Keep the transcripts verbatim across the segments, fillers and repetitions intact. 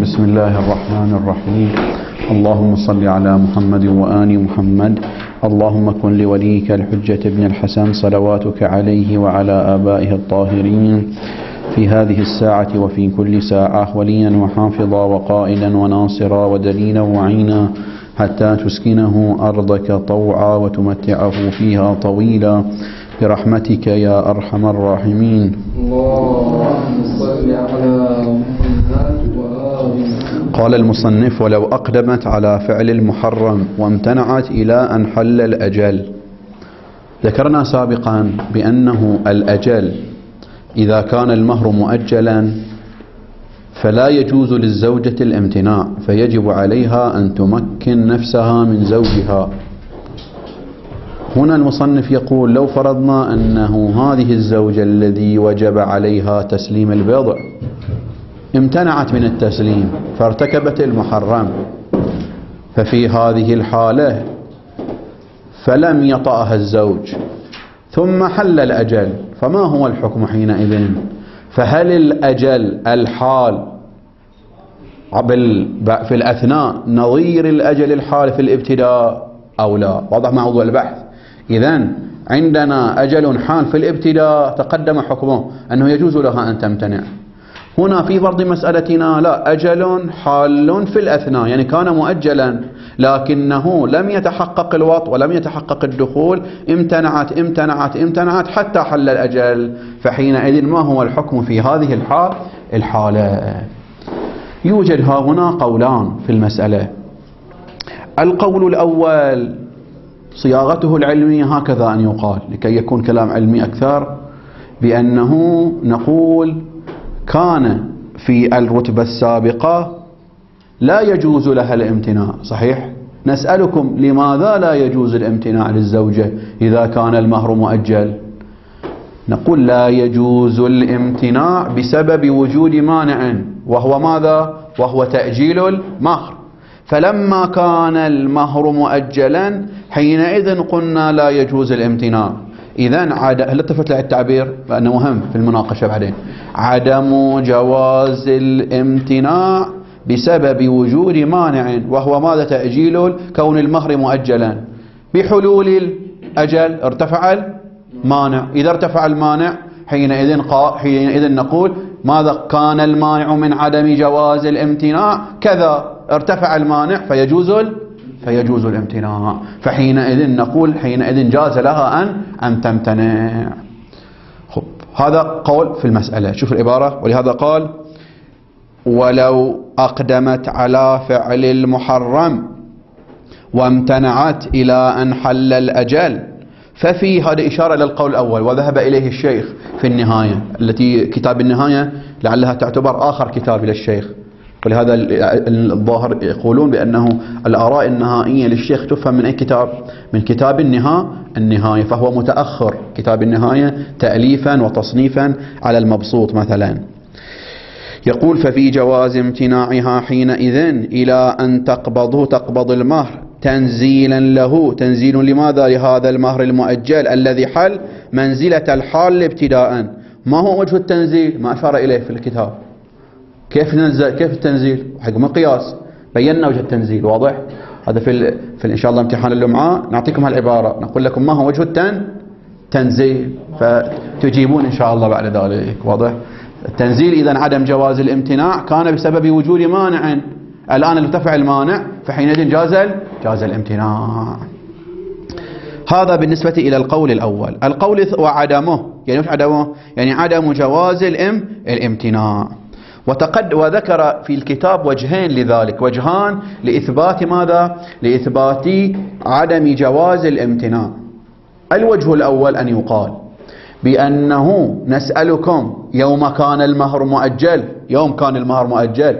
بسم الله الرحمن الرحيم. اللهم صل على محمد وآل محمد. اللهم كن لوليك الحجة ابن الحسن صلواتك عليه وعلى آبائه الطاهرين في هذه الساعة وفي كل ساعة وليا وحافظا وقائدا وناصرا ودليلا وعينا حتى تسكنه أرضك طوعا وتمتعه فيها طويلا برحمتك يا أرحم الراحمين. اللهم صل على محمد وآل. قال المصنف: ولو أقدمت على فعل المحرم وامتنعت إلى أن حل الأجل. ذكرنا سابقا بأنه الأجل إذا كان المهر مؤجلا فلا يجوز للزوجة الامتناع، فيجب عليها أن تمكن نفسها من زوجها. هنا المصنف يقول: لو فرضنا أنه هذه الزوجة الذي وجب عليها تسليم البضع امتنعت من التسليم فارتكبت المحرم، ففي هذه الحالة فلم يطأها الزوج ثم حل الأجل، فما هو الحكم حينئذ؟ فهل الأجل الحال في الأثناء نظير الأجل الحال في الابتداء أو لا؟ واضح موضوع البحث. إذن عندنا أجل حال في الابتداء تقدم حكمه أنه يجوز لها أن تمتنع. هنا في فرض مسألتنا لا، أجل حال في الأثناء، يعني كان مؤجلا لكنه لم يتحقق الوط ولم يتحقق الدخول، امتنعت امتنعت امتنعت حتى حل الأجل، فحينئذ ما هو الحكم في هذه الحال الحالة؟ يوجد ها هنا قولان في المسألة. القول الأول صياغته العلمية هكذا أن يقال لكي يكون كلام علمي أكثر، بأنه نقول كان في الرتبة السابقة لا يجوز لها الامتناع، صحيح؟ نسألكم لماذا لا يجوز الامتناع للزوجة إذا كان المهر مؤجل؟ نقول لا يجوز الامتناع بسبب وجود مانع، وهو ماذا؟ وهو تأجيل المهر. فلما كان المهر مؤجلا حينئذ قلنا لا يجوز الامتناع. إذن عد... هل التفت لها التعبير؟ لأنه مهم في المناقشة بعدين. عدم جواز الامتناع بسبب وجود مانع، وهو ماذا؟ تأجيل كون المهر مؤجلا. بحلول الأجل ارتفع المانع، إذا ارتفع المانع حينئذ قا... حينئذ نقول ماذا؟ كان المانع من عدم جواز الامتناع كذا، ارتفع المانع فيجوز ال... فيجوز الامتناع، فحينئذ نقول حينئذ جاز لها أن أن تمتنع. خب، هذا قول في المسألة. شوف العبارة: ولهذا قال: ولو أقدمت على فعل المحرم وامتنعت إلى أن حل الأجل، ففي هذا إشارة إلى القول الأول وذهب إليه الشيخ في النهاية، التي كتاب النهاية لعلها تعتبر آخر كتاب للشيخ، ولهذا الظاهر يقولون بأنه الآراء النهائية للشيخ تفهم من أي كتاب؟ من كتاب النهاية النهاية فهو متأخر كتاب النهاية تأليفا وتصنيفا على المبسوط مثلا. يقول: ففي جواز امتناعها حينئذ إلى أن تقبضه تقبض المهر تنزيلا له. تنزيل لماذا؟ لهذا المهر المؤجل الذي حل منزلة الحال ابتداء. ما هو وجه التنزيل؟ ما أشار إليه في الكتاب. كيف ننزل؟ كيف التنزيل؟ حكم قياس، بينا وجه التنزيل. واضح؟ هذا في ال... في إن شاء الله امتحان اللمعة نعطيكم هالعبارة، نقول لكم ما هو وجه التن تنزيل، فتجيبون إن شاء الله بعد ذلك. واضح؟ التنزيل إذا عدم جواز الامتناع كان بسبب وجود مانع، الآن ارتفع المانع فحينئذ جاز جاز الامتناع. هذا بالنسبة إلى القول الأول. القول وعدمه، يعني مش عدمه، يعني عدم جواز الام الامتناع. وتقد وذكر في الكتاب وجهين لذلك، وجهان لإثبات ماذا؟ لإثبات عدم جواز الامتناع. الوجه الأول أن يقال بأنه نسألكم يوم كان المهر مؤجل، يوم كان المهر مؤجل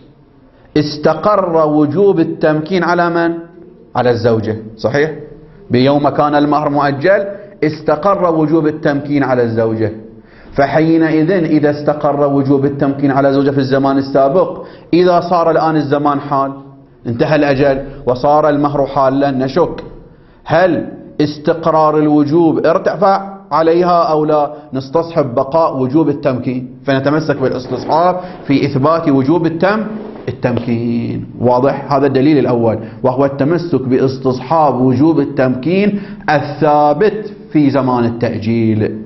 استقر وجوب التمكين على من؟ على الزوجة، صحيح؟ بيوم كان المهر مؤجل استقر وجوب التمكين على الزوجة، فحينئذ إذا استقر وجوب التمكين على الزوجة في الزمان السابق، إذا صار الآن الزمان حال انتهى الأجل وصار المهر حالا، نشك هل استقرار الوجوب ارتفع عليها أو لا؟ نستصحب بقاء وجوب التمكين، فنتمسك بالاستصحاب في إثبات وجوب التم التمكين. واضح؟ هذا الدليل الأول، وهو التمسك باستصحاب وجوب التمكين الثابت في زمان التأجيل.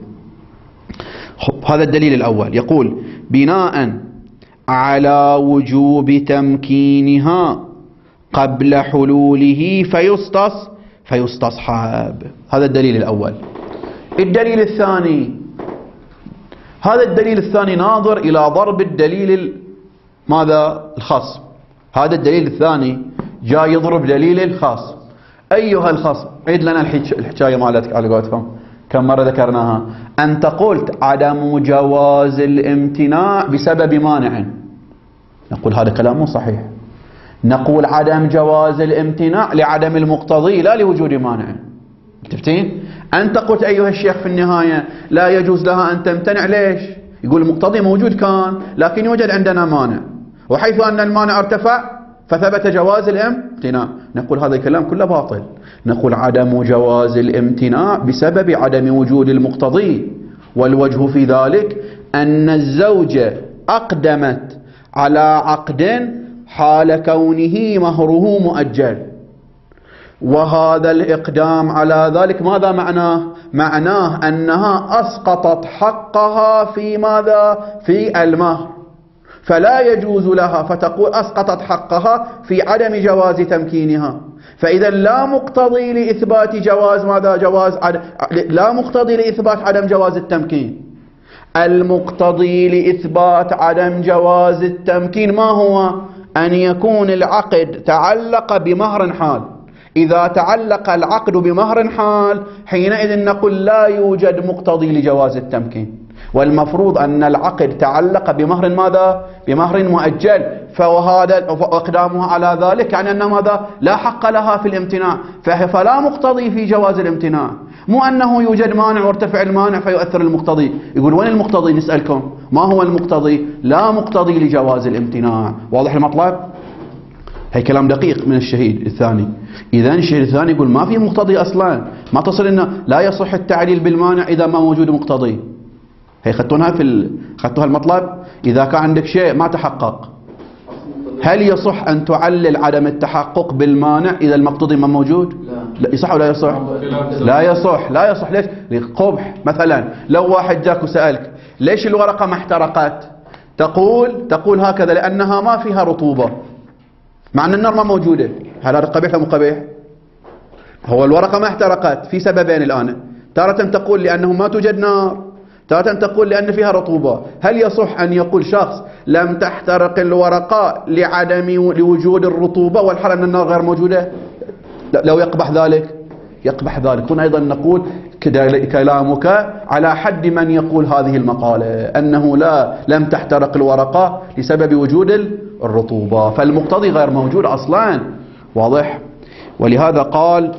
هذا الدليل الأول. يقول بناء على وجوب تمكينها قبل حلوله فيستص فيستصحب. هذا الدليل الأول. الدليل الثاني، هذا الدليل الثاني ناظر إلى ضرب الدليل ماذا؟ الخصم. هذا الدليل الثاني جاي يضرب دليل الخصم. أيها الخصم، عيد لنا الحكاية مالتك على قولتهم، كم مرة ذكرناها. أنت قلت عدم جواز الامتناع بسبب مانع. نقول هذا كلام مو صحيح. نقول عدم جواز الامتناع لعدم المقتضي لا لوجود مانع. متفقين؟ أنت قلت أيها الشيخ في النهاية لا يجوز لها أن تمتنع. ليش؟ يقول المقتضي موجود كان، لكن يوجد عندنا مانع، وحيث أن المانع ارتفع فثبت جواز الامتناع. نقول هذا الكلام كله باطل. نقول عدم جواز الامتناع بسبب عدم وجود المقتضي، والوجه في ذلك أن الزوجة أقدمت على عقد حال كونه مهره مؤجل، وهذا الإقدام على ذلك ماذا معناه؟ معناه أنها أسقطت حقها في ماذا؟ في المهر، فلا يجوز لها، فتقول أسقطت حقها في عدم جواز تمكينها. فإذا لا مقتضي لإثبات جواز ماذا؟ جواز عدم، لا مقتضي لإثبات عدم جواز التمكين. المقتضي لإثبات عدم جواز التمكين ما هو؟ أن يكون العقد تعلق بمهر حال. إذا تعلق العقد بمهر حال حينئذ نقول لا يوجد مقتضي لجواز التمكين، والمفروض أن العقد تعلق بمهر ماذا؟ بمهر مؤجل، فهذا إقدامها على ذلك يعني أن ماذا؟ لا حق لها في الامتناع، فلا مقتضي في جواز الامتناع. مو أنه يوجد مانع وارتفع المانع فيؤثر المقتضي. يقول وين المقتضي؟ نسألكم ما هو المقتضي؟ لا مقتضي لجواز الامتناع. واضح المطلب؟ هي كلام دقيق من الشهيد الثاني. إذا الشهيد الثاني يقول ما في مقتضي أصلا، ما تصل إنه لا يصح التعليل بالمانع إذا ما موجود مقتضي. هي خدتونها في ال... خدتوها المطلب. إذا كان عندك شيء ما تحقق، هل يصح أن تعلل عدم التحقق بالمانع إذا المقتضي ما موجود؟ لا. يصح ولا يصح؟ لا يصح. لا يصح. ليش؟ لقبح. مثلا لو واحد جاك وسألك ليش الورقة ما احترقت؟ تقول تقول هكذا لأنها ما فيها رطوبة، مع أن النار ما موجودة. هل هذا قبيح أو مو قبيح؟ هو الورقة ما احترقت في سببين الآن. تارة تقول لأنه ما توجد نار، تارة تقول لأن فيها رطوبة. هل يصح أن يقول شخص لم تحترق الورقة لعدم لوجود الرطوبة والحال أن النار غير موجودة؟ لو يقبح ذلك يقبح ذلك. هنا أيضا نقول كلامك على حد من يقول هذه المقالة أنه لا لم تحترق الورقة لسبب وجود الرطوبة، فالمقتضي غير موجود أصلا. واضح؟ ولهذا قال،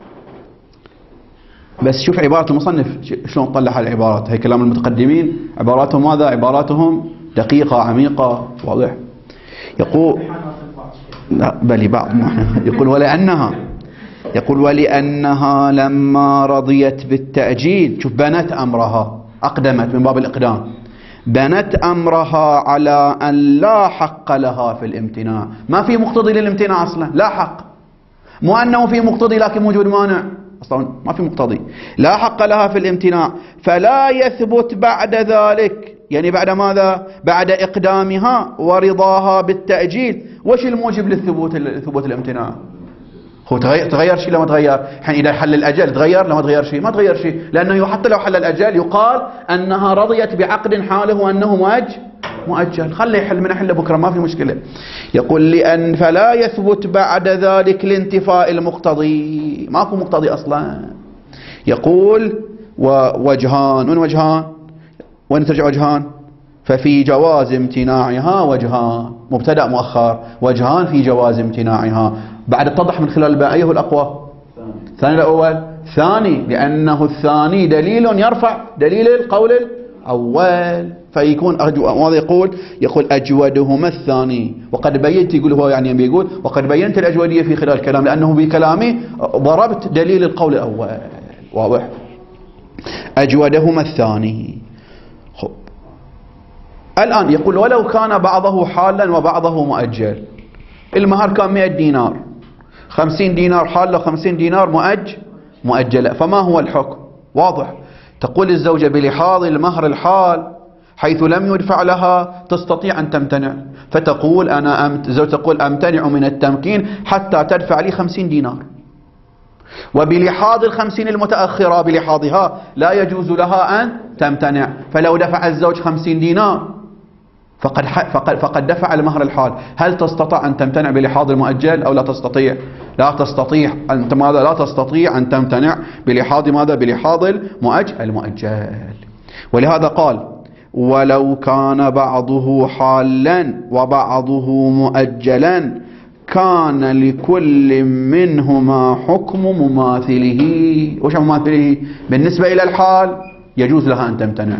بس شوف عبارة المصنف شلون طلع العبارات. هي كلام المتقدمين عباراتهم ماذا؟ عباراتهم دقيقة عميقة. واضح؟ يقول لا بل بعض يقول ولأنها يقول ولأنها لما رضيت بالتأجيل، شوف بنت أمرها، أقدمت من باب الإقدام، بنت أمرها على أن لا حق لها في الامتناع. ما في مقتضي للامتناع أصلا، لا حق. مو أنه في مقتضي لكن موجود مانع، أصلا ما في مقتضي. لا حق لها في الامتناع، فلا يثبت بعد ذلك، يعني بعد ماذا؟ بعد إقدامها ورضاها بالتأجيل. وش الموجب للثبوت ثبوت الامتناع؟ هو تغير, تغير شيء لما تغير؟ حين إذا حل الأجل تغير، لما تغير شيء ما تغير شيء، لأنه حتى لو حل الأجل يقال أنها رضيت بعقد حاله أنه مؤجل مؤجل. خلي يحل من حل بكرة ما في مشكلة. يقول لأن فلا يثبت بعد ذلك لانتفاء المقتضي، ماكو مقتضي أصلا. يقول ووجهان. وين وجهان؟ وين ترجع وجهان؟ ففي جواز امتناعها وجهان، مبتدأ مؤخر، وجهان في جواز امتناعها. بعد اتضح من خلال الباء أيه الأقوى؟ الثاني الأول؟ ثاني، لأنه الثاني دليل يرفع دليل القول الأول، فيكون ماذا يقول؟ يقول أجودهما الثاني. وقد بينت، يقول هو يعني بيقول وقد بينت الأجودية في خلال الكلام، لأنه بكلامي ضربت دليل القول الأول. واضح؟ أجودهما الثاني. الآن يقول ولو كان بعضه حالا وبعضه مؤجل. المهر كان مئة دينار، خمسين دينار حالة وخمسين دينار مؤج مؤجلة، فما هو الحكم؟ واضح. تقول الزوجة بلحاظ المهر الحال حيث لم يدفع لها تستطيع أن تمتنع، فتقول أنا أمت... الزوجة تقول أمتنع من التمكين حتى تدفع لي خمسين دينار. وبلحاظ الخمسين المتأخرة بلحاظها لا يجوز لها أن تمتنع، فلو دفع الزوج خمسين دينار فقد, فقد, فقد دفع المهر الحال، هل تستطيع أن تمتنع بلحاظ المؤجل أو لا تستطيع؟ لا تستطيع أنت ماذا؟ لا تستطيع أن تمتنع بلحاظ ماذا؟ بلحاظ المؤجل المؤجل. ولهذا قال ولو كان بعضه حالا وبعضه مؤجلا كان لكل منهما حكم مماثله. وش مماثله؟ بالنسبة إلى الحال يجوز لها أن تمتنع،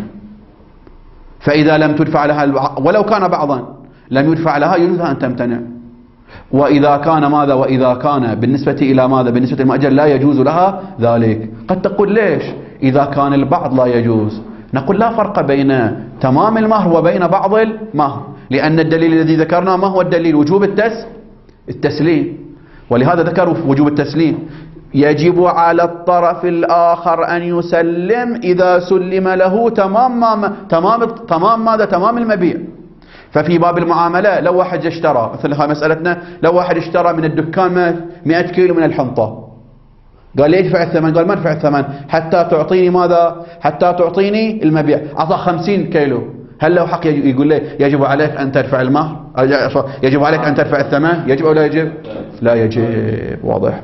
فإذا لم تدفع لها ولو كان بعضا لم يدفع لها يجوز لها أن تمتنع. وإذا كان ماذا؟ وإذا كان بالنسبة إلى ماذا؟ بالنسبة للمؤجل لا يجوز لها ذلك. قد تقول ليش إذا كان البعض لا يجوز؟ نقول لا فرق بين تمام المهر وبين بعض المهر، لأن الدليل الذي ذكرناه ما هو الدليل؟ وجوب التس التسليم. ولهذا ذكروا وجوب التسليم. يجب على الطرف الآخر أن يسلم إذا سلم له تمام ما تمام تمام ماذا؟ تمام المبيع. ففي باب المعاملة لو واحد اشترى، مثل هاي مسألتنا، لو واحد اشترى من الدكان مئة كيلو من الحنطة، قال لي ادفع الثمن، قال ما ادفع الثمن حتى تعطيني ماذا؟ حتى تعطيني المبيع. أعطاه خمسين كيلو، هل له حق يقول لي يجب عليك أن تدفع المهر؟ يجب عليك أن تدفع الثمن؟ يجب أو لا يجب؟ لا يجب. واضح.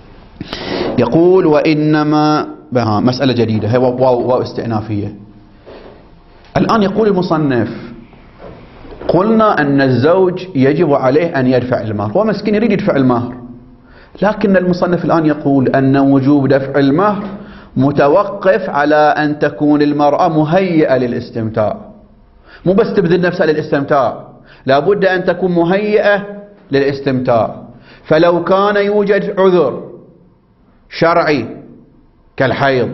يقول وإنما بها مسألة جديدة هي واو استئنافية. الآن يقول المصنف قلنا أن الزوج يجب عليه أن يدفع المهر، هو مسكين يريد يدفع المهر، لكن المصنف الآن يقول أن وجوب دفع المهر متوقف على أن تكون المرأة مهيئة للاستمتاع، مو بس تبذل نفسها للاستمتاع، لابد أن تكون مهيئة للاستمتاع. فلو كان يوجد عذر شرعي كالحيض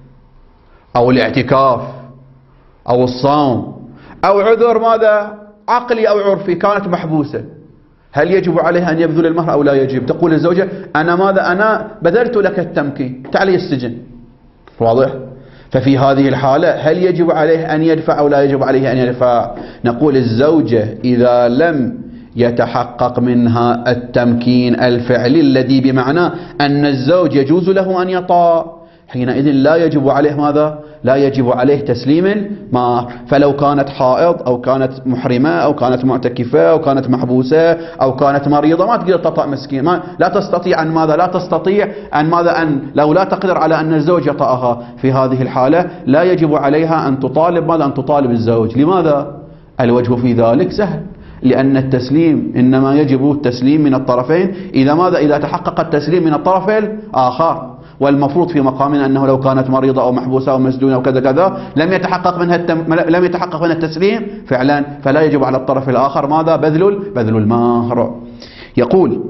أو الاعتكاف أو الصوم أو عذر ماذا؟ عقلي أو عرفي كانت محبوسة، هل يجب عليها أن يبذل المهر أو لا يجب؟ تقول الزوجة أنا ماذا؟ أنا بذلت لك التمكين، تعالي السجن. واضح؟ ففي هذه الحالة هل يجب عليه أن يدفع أو لا يجب عليه أن يدفع؟ نقول الزوجة إذا لم يتحقق منها التمكين الفعلي الذي بمعنى أن الزوج يجوز له أن يطاع، حينئذ لا يجب عليه ماذا؟ لا يجب عليه تسليم المهر. فلو كانت حائض أو كانت محرمة أو كانت معتكفة أو كانت محبوسة أو كانت مريضة ما تقدر تطأ مسكين، ما لا تستطيع أن ماذا؟ لا تستطيع أن ماذا؟ أن لو لا تقدر على أن الزوج يطأها، في هذه الحالة لا يجب عليها أن تطالب ماذا؟ أن تطالب الزوج. لماذا؟ الوجه في ذلك سهل، لأن التسليم إنما يجب التسليم من الطرفين إذا ماذا؟ إذا تحقق التسليم من الطرف الآخر، والمفروض في مقامنا أنه لو كانت مريضة أو محبوسة أو مسجونة أو كذا كذا لم يتحقق منها التم... لم يتحقق منها التسليم فعلا، فلا يجب على الطرف الآخر ماذا؟ بذل بذل المهر. يقول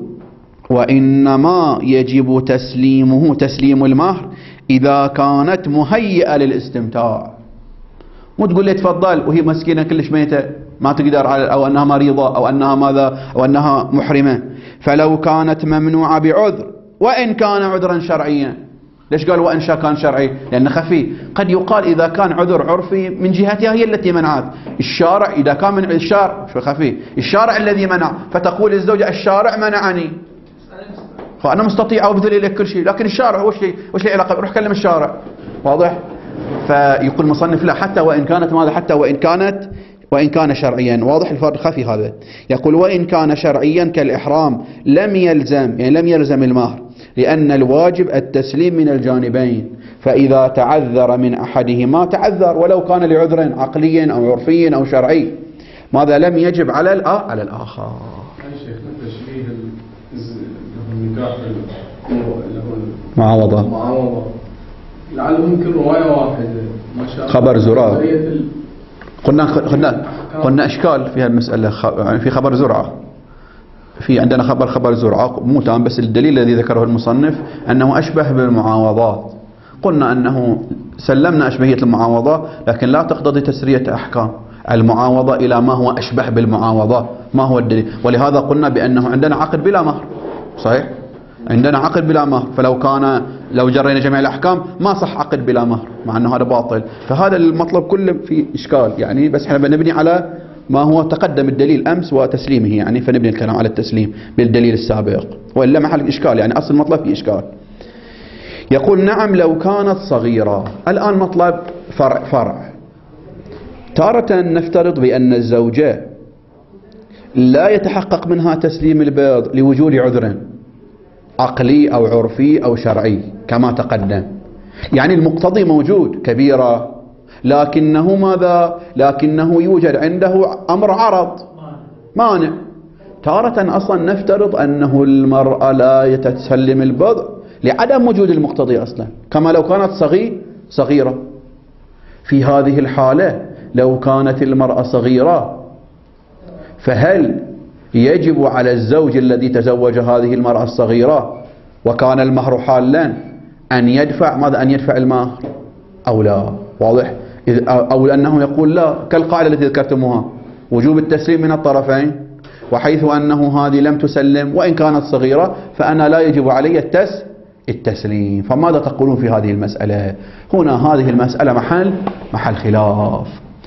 وإنما يجب تسليمه تسليم المهر إذا كانت مهيئة للاستمتاع. مو تقول لي تفضل وهي مسكينة كلش ميتة ما تقدر على، أو أنها مريضة أو أنها ماذا؟ أو أنها محرمة. فلو كانت ممنوعة بعذر وإن كان عذرا شرعيا. ليش قال وإن كان شرعي؟ لأنه خفي. قد يقال إذا كان عذر عرفي من جهتها هي التي منعت، الشارع إذا كان من الشارع شو خفي، الشارع الذي منع، فتقول الزوجة الشارع منعني فأنا مستطيع أبذل لك كل شيء، لكن الشارع وش لي وش لي علاقة؟ روح كلم الشارع. واضح؟ فيقول المصنف لا، حتى وإن كانت ماذا؟ حتى وإن كانت وإن كان شرعيا. واضح الفرق خفي هذا. يقول وإن كان شرعيا كالإحرام لم يلزم، يعني لم يلزم المهر، لأن الواجب التسليم من الجانبين، فإذا تعذر من أحدهما تعذر ولو كان لعذر عقلي أو عرفي أو شرعي ماذا؟ لم يجب على على الآخر. شيخ تشبيه النكاح معاوضة معاوضة لعله ممكن رواية واحدة ما شاء الله خبر زرار. قلنا قلنا قلنا إشكال في هالمسألة، يعني في خبر زرعة، في عندنا خبر خبر زرعة مو تام، بس الدليل الذي ذكره المصنف أنه أشبه بالمعاوضات. قلنا أنه سلمنا أشبهية المعاوضة لكن لا تقتضي تسرية أحكام، المعاوضة إلى ما هو أشبه بالمعاوضة. ما هو الدليل؟ ولهذا قلنا بأنه عندنا عقد بلا مهر، صحيح؟ عندنا عقد بلا مهر، فلو كان لو جرينا جميع الأحكام ما صح عقد بلا مهر، مع أنه هذا باطل. فهذا المطلب كله في إشكال يعني، بس احنا بنبني على ما هو تقدم الدليل أمس وتسليمه يعني، فنبني الكلام على التسليم بالدليل السابق، وإلا محل إشكال يعني، أصل المطلب في إشكال. يقول نعم لو كانت صغيرة. الآن مطلب فرع فرع. تارة نفترض بأن الزوجة لا يتحقق منها تسليم البيض لوجود عذر عقلي أو عرفي أو شرعي كما تقدم، يعني المقتضي موجود كبيرة، لكنه ماذا؟ لكنه يوجد عنده أمر عرض مانع. تارة أصلا نفترض أنه المرأة لا تسلم البيض لعدم وجود المقتضي أصلا، كما لو كانت صغير صغيرة. في هذه الحالة لو كانت المرأة صغيرة، فهل يجب على الزوج الذي تزوج هذه المرأة الصغيرة وكان المهر حالا أن يدفع ماذا؟ أن يدفع المهر أو لا؟ واضح؟ أو أنه يقول لا، كالقاعدة التي ذكرتموها، وجوب التسليم من الطرفين، وحيث أنه هذه لم تسلم وإن كانت صغيرة فأنا لا يجب علي التس التسليم. فماذا تقولون في هذه المسألة؟ هنا هذه المسألة محل محل خلاف.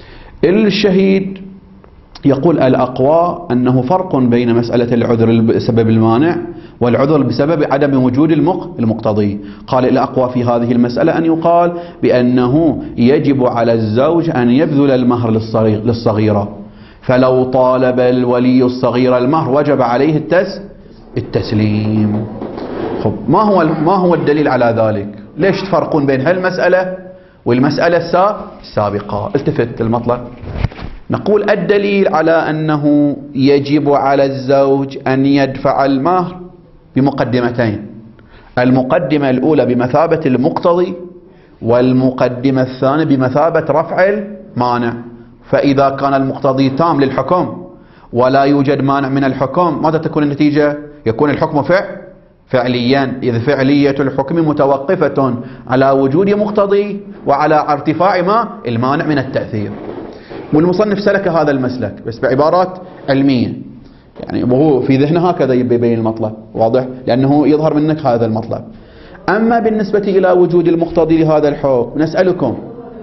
الشهيد يقول الأقوى أنه فرق بين مسألة العذر بسبب المانع والعذر بسبب عدم وجود المقتضي. قال الأقوى في هذه المسألة أن يقال بأنه يجب على الزوج أن يبذل المهر للصغيرة، فلو طالب الولي الصغير المهر وجب عليه التس التسليم. خب ما هو ما هو الدليل على ذلك؟ ليش تفرقون بين هالمسألة والمسألة السابقة؟ التفت المطلب. نقول الدليل على أنه يجب على الزوج أن يدفع المهر بمقدمتين، المقدمة الأولى بمثابة المقتضي، والمقدمة الثانية بمثابة رفع المانع. فإذا كان المقتضي تام للحكم ولا يوجد مانع من الحكم، ماذا تكون النتيجة؟ يكون الحكم فعل فعليا، إذ فعلية الحكم متوقفة على وجود مقتضي وعلى ارتفاع ما المانع من التأثير. والمصنف سلك هذا المسلك بس بعبارات علمية يعني، وهو في ذهنه هكذا يبين المطلب، واضح؟ لأنه يظهر منك هذا المطلب. أما بالنسبة إلى وجود المقتضي لهذا الحكم، نسألكم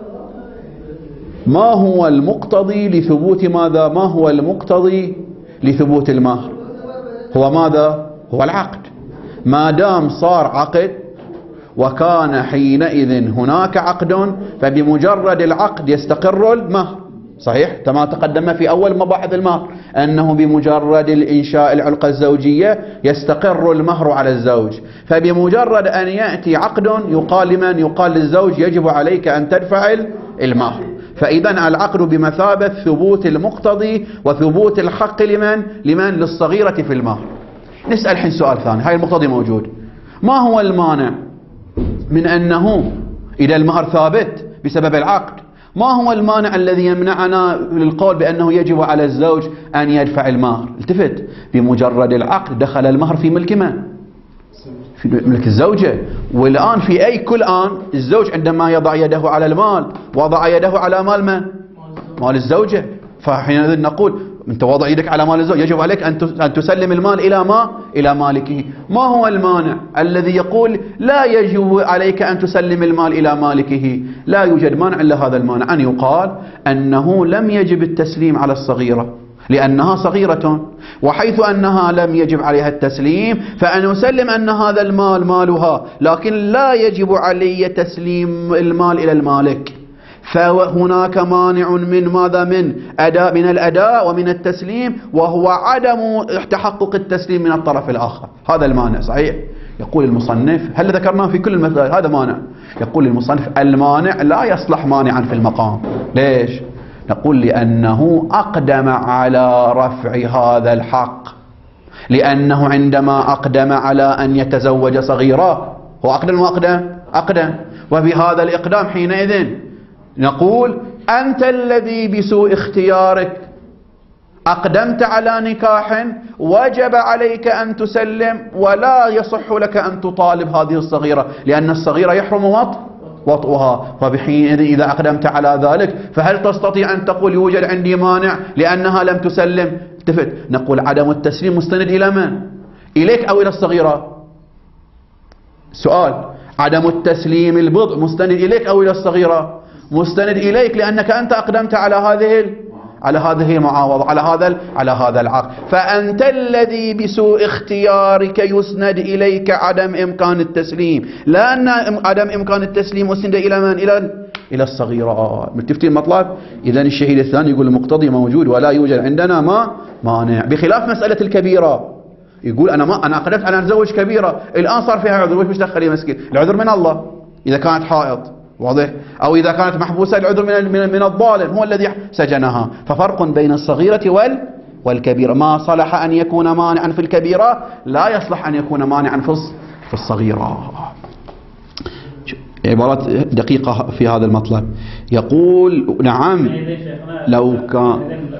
ما هو المقتضي لثبوت ماذا؟ ما هو المقتضي لثبوت المهر؟ هو ماذا؟ هو العقد. ما دام صار عقد وكان حينئذ هناك عقد، فبمجرد العقد يستقر المهر، صحيح؟ كما تقدم في أول مباحث المهر أنه بمجرد الإنشاء العلاقة الزوجية يستقر المهر على الزوج، فبمجرد أن يأتي عقد يقال لمن؟ يقال للزوج يجب عليك أن تدفع المهر. فإذا العقد بمثابة ثبوت المقتضي وثبوت الحق لمن؟ لمن؟ للصغيرة في المهر. نسأل حين سؤال ثاني، هاي المقتضي موجود، ما هو المانع من أنه إذا المهر ثابت بسبب العقد، ما هو المانع الذي يمنعنا للقول بأنه يجب على الزوج أن يدفع المهر؟ التفت، بمجرد العقد دخل المهر في ملك من؟ في ملك الزوجة. والآن في أي كل آن الزوج عندما يضع يده على المال وضع يده على مال من؟ مال الزوجة. فحينئذ نقول أنت وضع يدك على مال الزوج، يجب عليك أن تسلم المال إلى ما؟ إلى مالكه. ما هو المانع الذي يقول لا يجب عليك أن تسلم المال إلى مالكه؟ لا يوجد مانع إلا هذا المانع، أن يقال أنه لم يجب التسليم على الصغيرة لأنها صغيرة، وحيث أنها لم يجب عليها التسليم فأن أسلم أن هذا المال مالها، لكن لا يجب علي تسليم المال إلى المالك. فهناك مانع من ماذا؟ من أداء من الأداء ومن التسليم، وهو عدم تحقق التسليم من الطرف الآخر. هذا المانع، صحيح؟ يقول المصنف، هل ذكرناه في كل المسائل هذا مانع؟ يقول المصنف المانع لا يصلح مانعا في المقام. ليش؟ نقول لأنه أقدم على رفع هذا الحق، لأنه عندما أقدم على أن يتزوج صغيرة هو أقدم وأقدم أقدم، وبهذا الإقدام حينئذ نقول أنت الذي بسوء اختيارك أقدمت على نكاح وجب عليك أن تسلم، ولا يصح لك أن تطالب هذه الصغيرة، لأن الصغيرة يحرم وطء وطئها، فبحينئذ إذا أقدمت على ذلك فهل تستطيع أن تقول يوجد عندي مانع لأنها لم تسلم؟ التفت، نقول عدم التسليم مستند إلى من؟ إليك أو إلى الصغيرة؟ سؤال، عدم التسليم البضع مستند إليك أو إلى الصغيرة؟ مستند إليك، لأنك أنت أقدمت على هذه على هذه المعاوضة، على هذا على هذا العقد، فأنت الذي بسوء اختيارك يسند إليك عدم إمكان التسليم، لأن عدم إمكان التسليم أسند إلى من؟ إلى إلى الصغيرة. متفتين المطلب؟ إذا الشهيد الثاني يقول المقتضي موجود ولا يوجد عندنا ما مانع، بخلاف مسألة الكبيرة. يقول أنا ما أنا أقدمت على أتزوج كبيرة، الآن صار فيها عذر، وش مش دخل مسكين؟ العذر من الله إذا كانت حائض، واضح؟ أو إذا كانت محبوسة العذر من من, من الظالم هو الذي سجنها. ففرق بين الصغيرة وال والكبيرة، ما صلح أن يكون مانعا في الكبيرة لا يصلح أن يكون مانعا في في الصغيرة. عبارات دقيقة في هذا المطلب. يقول نعم لو كان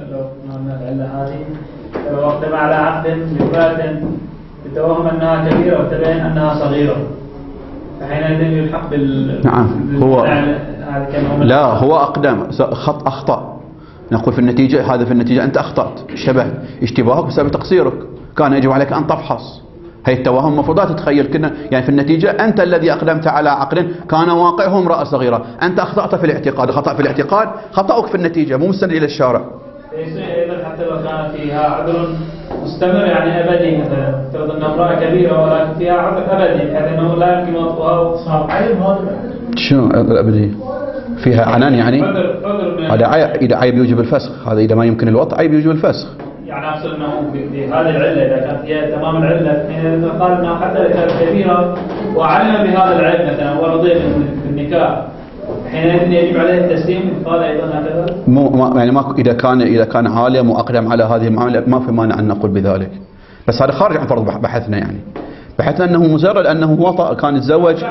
لو أقدم على عقد مفات يتوهم أنها كبيرة وتبين أنها صغيرة، فحينئذ يلحق بال نعم هو لا هو أقدم خط أخطأ، نقول في النتيجة هذا في النتيجة أنت أخطأت، شبه اشتباهك بسبب تقصيرك، كان يجب عليك أن تفحص. هي التوهم المفروض لا تتخيل كنا، يعني في النتيجة أنت الذي أقدمت على عقد كان واقعه امرأة صغيرة، أنت أخطأت في الاعتقاد، خطأ في الاعتقاد خطأك في النتيجة مو مستند إلى الشارع. أيضا حتى لو كان فيها عذر مستمر يعني أبدي، مثلا افترض أن امرأة كبيرة ولكن فيها عذر أبدي بحيث أنه لا يمكن وطئها وصار عيب. هذا شنو عذر أبدي؟ فيها عنان يعني؟ هذا إذا عيب يوجب الفسخ، هذا إذا ما يمكن الوطء عيب يوجب الفسخ. يعني أقصد أنه بهذه العلة إذا كانت هي تمام العلة، حين قال أنه حتى إذا كانت كبيرة وعلم بهذا العيب مثلا ورضي بالنكاح حينئذ يجب عليه التسليم، قال أيضا هكذا؟ مو يعني ما إذا كان إذا كان عالم وأقدم على هذه المعاملة ما في مانع أن نقول بذلك، بس هذا خارج عن فرض بحثنا. يعني بحثنا أنه مجرد أنه وطأ كان يتزوج.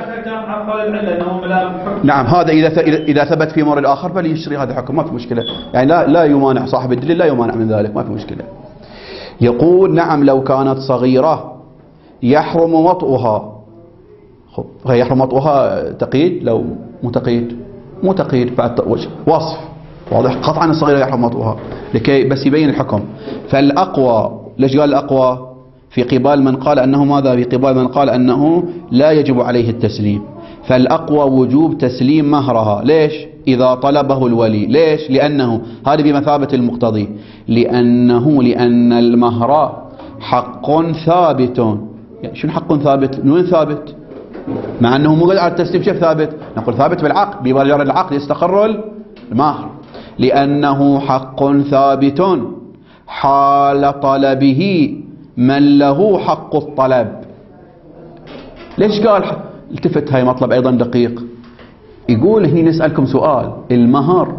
نعم هذا إذا إذا ثبت في مورد آخر بل يشتري هذا الحكم ما في مشكلة، يعني لا لا يمانع صاحب الدليل، لا يمانع من ذلك ما في مشكلة. يقول نعم لو كانت صغيرة يحرم وطئها. خب يحرم وطئها تقييد لو مو تقييد مو تقييد بعد وصف واضح، قطعا الصغيرة يحرم وطئها لكي بس يبين الحكم. فالأقوى، ليش قال الأقوى؟ في قبال من قال أنه ماذا؟ في قبال من قال أنه لا يجب عليه التسليم. فالأقوى وجوب تسليم مهرها. ليش؟ إذا طلبه الولي. ليش؟ لأنه هذه بمثابة المقتضي، لأنه لأن المهر حق ثابت. يعني شنو حق ثابت؟ من وين ثابت؟ مع أنه مو على التسليم كيف ثابت؟ نقول ثابت بالعقد، بمجرد العقد يستقر المهر، لأنه حق ثابت حال طلبه من له حق الطلب. ليش قال؟ التفت، هاي مطلب أيضا دقيق. يقول هنا نسألكم سؤال، المهر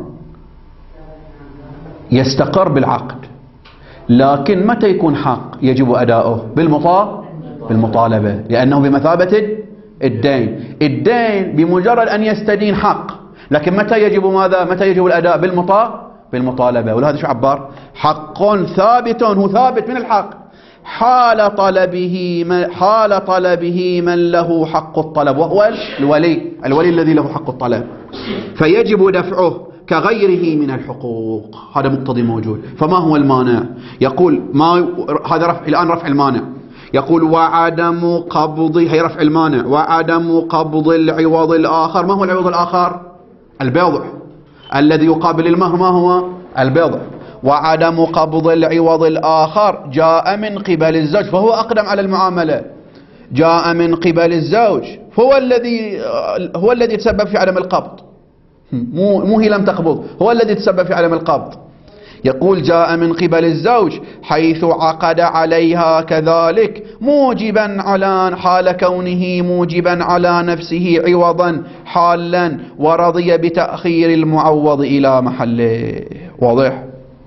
يستقر بالعقد، لكن متى يكون حق يجب أداؤه؟ بالمطا بالمطالبة، لأنه بمثابة الدين. الدين بمجرد أن يستدين حق، لكن متى يجب ماذا؟ متى يجب الأداء؟ بالمطا بالمطالبة. ولهذا شو عبر؟ حق ثابت، هو ثابت من الحق حال طلبه من حال طلبه من له حق الطلب، وهو الولي الولي الذي له حق الطلب، فيجب دفعه كغيره من الحقوق. هذا مقتضي موجود. فما هو المانع؟ يقول ما هذا رفع الآن رفع المانع. يقول وعدم قبض، هي رفع المانع، وعدم قبض العوض الآخر. ما هو العوض الآخر؟ البيضع الذي يقابل المهر. ما هو؟ البيضع. وعدم قبض العوض الآخر جاء من قبل الزوج، فهو أقدم على المعاملة، جاء من قبل الزوج، فهو الذي هو الذي تسبب في عدم القبض، مو مو هي لم تقبض، هو الذي تسبب في عدم القبض. يقول جاء من قبل الزوج حيث عقد عليها كذلك موجبا على حال كونه موجبا على نفسه عوضا حالا، ورضي بتأخير المعوض إلى محله. واضح؟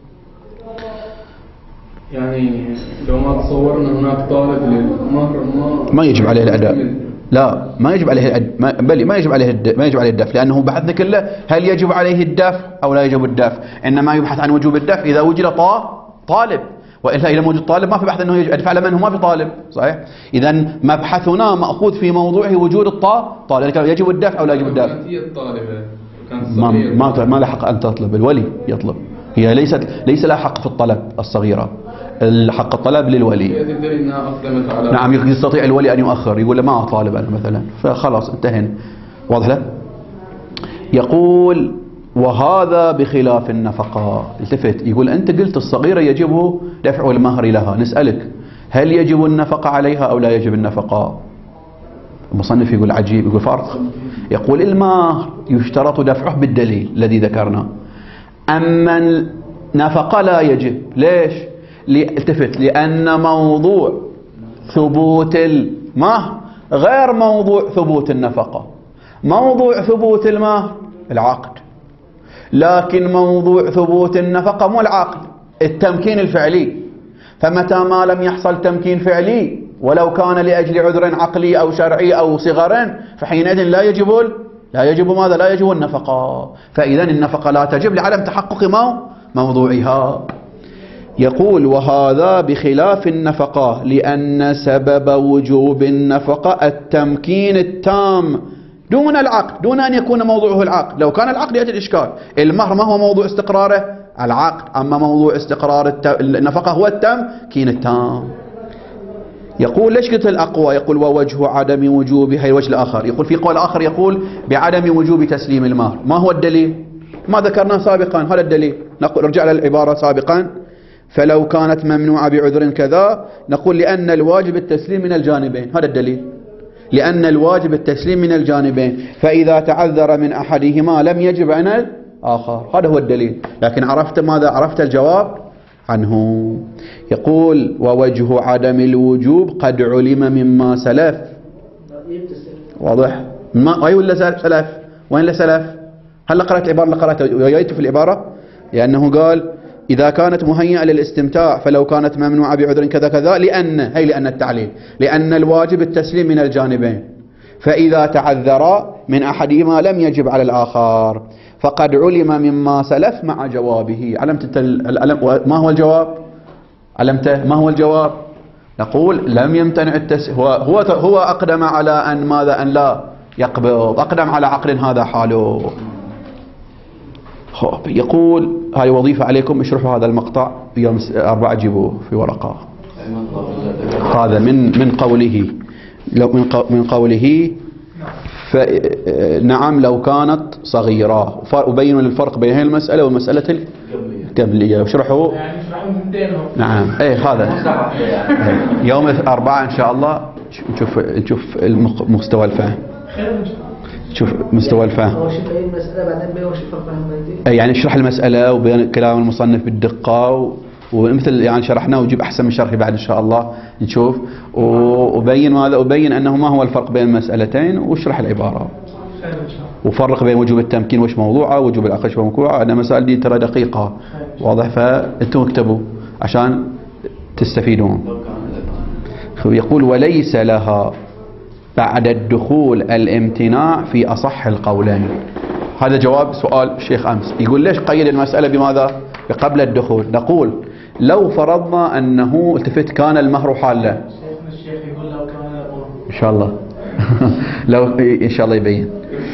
يعني لو ما تصورنا هناك طالب للمهر ما ما يجب عليه الأداء، لا ما يجب عليه الأداء، بل ما يجب عليه الدفع، ما يجب عليه الدفع، لأنه بحثنا كله هل يجب عليه الدفع أو لا يجب الدفع. إنما يبحث عن وجوب الدفع إذا وجد طالب، وإلا إذا موجود طالب ما في بحث أنه أدفع له من هو ما في طالب، صحيح؟ إذا مبحثنا مأخوذ في موضوعه وجود الطالب، يجب الدفع أو لا يجب الدفع؟ هي الطالبة ما ما ما له حق أن تطلب، الولي يطلب، هي ليست ليس لها حق في الطلب الصغيرة، الحق الطلب للولي. نعم يستطيع الولي أن يؤخر، يقول له ما أطالب أنا مثلا، فخلاص انتهينا. واضح له؟ يقول وهذا بخلاف النفقة. التفت يقول أنت قلت الصغيرة يجب دفع المهر لها، نسألك هل يجب النفقة عليها أو لا يجب النفقة؟ المصنف يقول عجيب، يقول فرق. يقول المهر يشترط دفعه بالدليل الذي ذكرناه، أما النفقة لا يجب. ليش؟ التفت لأن موضوع ثبوت المهر غير موضوع ثبوت النفقة. موضوع ثبوت المهر العقد، لكن موضوع ثبوت النفقة مو العقد، التمكين الفعلي. فمتى ما لم يحصل تمكين فعلي ولو كان لأجل عذر عقلي أو شرعي أو صغر، فحينئذ لا يجب لا يجب ماذا؟ لا يجب النفقة. فإذا النفقة لا تجب لعدم تحقق ما موضوعها. يقول وهذا بخلاف النفقة لأن سبب وجوب النفقة التمكين التام دون العقد، دون أن يكون موضوعه العقد. لو كان العقد يأتي الإشكال. المهر ما هو موضوع استقراره؟ العقد. أما موضوع استقرار النفقة هو التمكين التام. يقول ليش قلت الأقوى؟ يقول ووجه عدم وجوبها هي الوجه الآخر. يقول في قول آخر يقول بعدم وجوب تسليم المهر. ما هو الدليل؟ ما ذكرناه سابقا، هذا الدليل. نقول رجع للعبارة سابقا، فلو كانت ممنوعة بعذر كذا، نقول لأن الواجب التسليم من الجانبين، هذا الدليل. لأن الواجب التسليم من الجانبين، فإذا تعذر من أحدهما لم يجب عن الآخر، هذا هو الدليل. لكن عرفت ماذا؟ عرفت الجواب عنه. يقول ووجه عدم الوجوب قد علم مما سلف. واضح؟ ما أي ولا سلف؟ وين لسلف؟ هل قرأت العبارة اللي قرأتها وجايته في العبارة؟ لأنه قال إذا كانت مهيئة للاستمتاع فلو كانت ممنوعة بعذر كذا كذا، لأن هي لأن التعليل، لأن الواجب التسليم من الجانبين، فإذا تعذر من أحدهما لم يجب على الآخر. فقد علم مما سلف مع جوابه. علمت ما هو الجواب؟ علمته ما هو الجواب؟ نقول لم يمتنع التس... هو هو هو أقدم على أن ماذا؟ أن لا يقبض، أقدم على عقد هذا حاله. يقول هاي وظيفة عليكم، اشرحوا هذا المقطع يوم أربعة، جيبوه في ورقة. هذا من من قوله لو من من قوله فنعم لو كانت صغيرة، وبينوا الفرق بين هذه المسألة والمسألة القبلية. اشرحوا نعم. ايه هذا يوم أربعة إن شاء الله نشوف نشوف مستوى الفهم، شوف مستوى الفهم. يعني اشرح المسألة وبين كلام المصنف بالدقة، ومثل يعني شرحناه وجيب أحسن من شرحي بعد إن شاء الله نشوف، وبين ماذا، وبين أنه ما هو الفرق بين المسألتين، واشرح العبارة وفرق بين وجوب التمكين وش موضوعه، وجوب العقد وش موضوعه. أنا مسائل دي ترى دقيقة، واضح، فأنتم اكتبوا عشان تستفيدون. يقول وليس لها بعد الدخول الامتناع في أصح القولين. هذا جواب سؤال الشيخ أمس. يقول ليش قيد المسألة بماذا؟ بقبل الدخول. نقول لو فرضنا أنه التفت كان المهر حالا، الشيخ يقول لو كان إن شاء الله لو إن شاء الله يبين.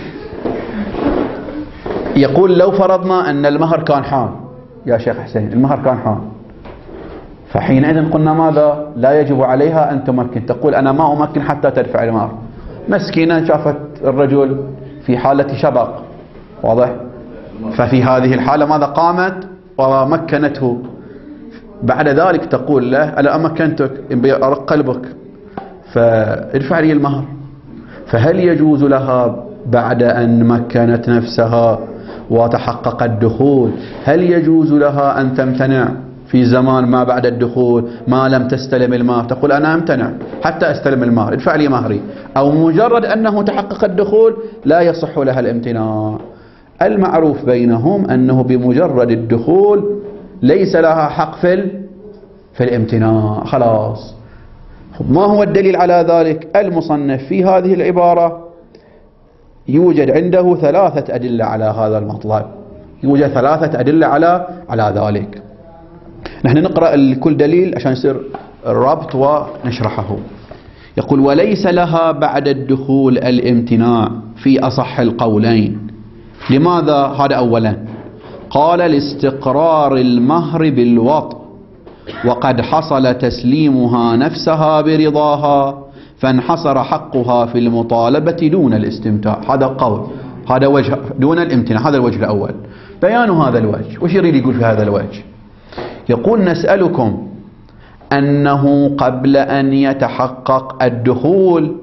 يقول لو فرضنا أن المهر كان حان يا شيخ حسين، المهر كان حان، فحينئذ قلنا ماذا؟ لا يجب عليها أن تمكن. تقول أنا ما أمكن حتى تدفع المهر. مسكينة شافت الرجل في حالة شبق، واضح، ففي هذه الحالة ماذا؟ قامت ومكنته. بعد ذلك تقول له أنا أمكنتك، أرق قلبك فادفع لي المهر. فهل يجوز لها بعد أن مكنت نفسها وتحقق الدخول، هل يجوز لها أن تمتنع في زمان ما بعد الدخول ما لم تستلم المهر؟ تقول أنا أمتنع حتى أستلم المهر، ادفع لي مهري. أو مجرد أنه تحقق الدخول لا يصح لها الامتناع. المعروف بينهم أنه بمجرد الدخول ليس لها حق في في الامتناع، خلاص. ما هو الدليل على ذلك؟ المصنف في هذه العبارة يوجد عنده ثلاثة أدلة على هذا المطلب، يوجد ثلاثة أدلة على على ذلك. نحن نقرأ كل دليل عشان يصير الربط ونشرحه. يقول وليس لها بعد الدخول الامتناع في أصح القولين. لماذا؟ هذا أولا، قال لاستقرار المهر بالوطء وقد حصل تسليمها نفسها برضاها فانحصر حقها في المطالبة دون الاستمتاع. هذا قول، هذا وجه دون الامتناع، هذا الوجه الأول. بيان هذا الوجه، وش يريد يقول في هذا الوجه؟ يقول نسألكم أنه قبل أن يتحقق الدخول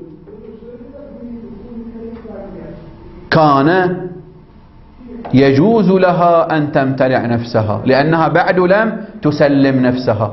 كان يجوز لها أن تمتنع نفسها لأنها بعد لم تسلم نفسها،